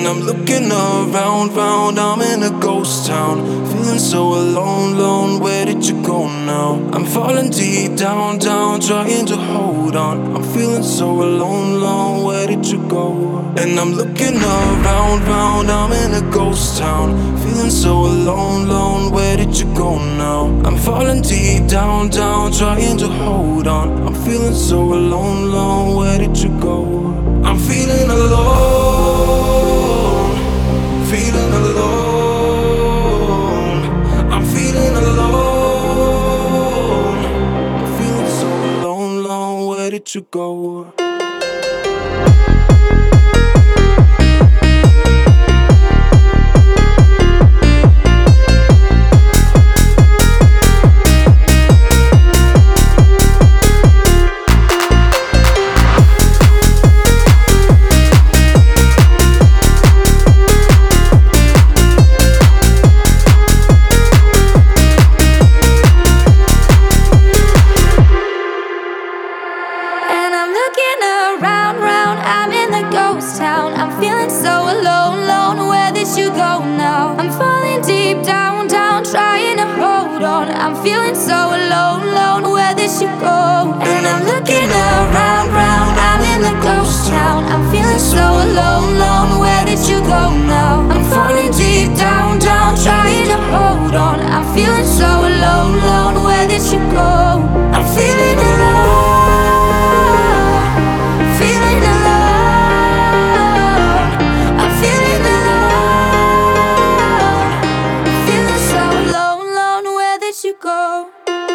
And I'm looking around, round, I'm in a ghost town. Feeling so alone, lone, where did you go now? I'm falling deep down, down, trying to hold on. I'm feeling so alone, lone, where did you go? And I'm looking around, round, I'm in a ghost town. Feeling so alone, lone, where did you go now? I'm falling deep down, down, trying to hold on. I'm feeling so alone, lone, where did you go? I'm feeling alone, feeling alone. I'm feeling alone. I'm feeling so alone, alone. Where did you go? I'm in the ghost town. I'm feeling so alone, alone. Where did you go now? I'm falling deep down, down, trying to hold on. I'm feeling so alone, alone. Where did you go? And I'm looking around, round. I'm in the ghost town. I'm feeling so alone, alone. Where did you go now? I'm falling deep down, down, trying to hold on. I'm feeling so alone, alone. Where did you go? I'm feeling alone. You go.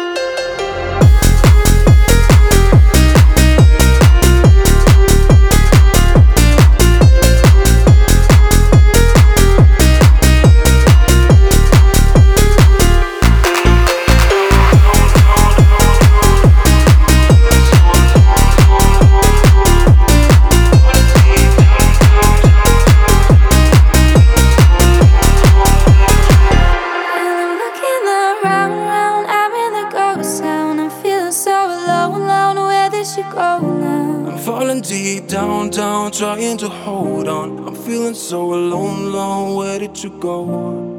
I'm falling deep down, down, trying to hold on. I'm feeling so alone, alone. Where did you go?